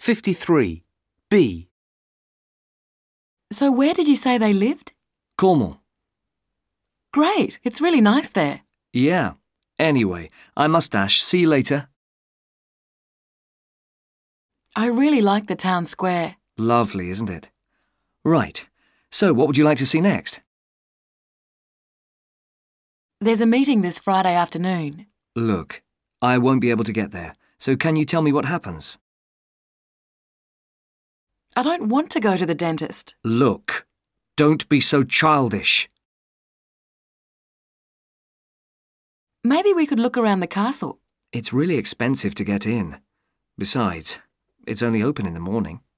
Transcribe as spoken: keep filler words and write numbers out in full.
fifty-three. B. So where did you say they lived? Cornwall. Great, it's really nice there. Yeah. Anyway, I must dash. See you later. I really like the town square. Lovely, isn't it? Right. So what would you like to see next? There's a meeting this Friday afternoon. Look, I won't be able to get there, so can you tell me what happens? I don't want to go to the dentist. Look, don't be so childish. Maybe we could look around the castle. It's really expensive to get in. Besides, it's only open in the morning.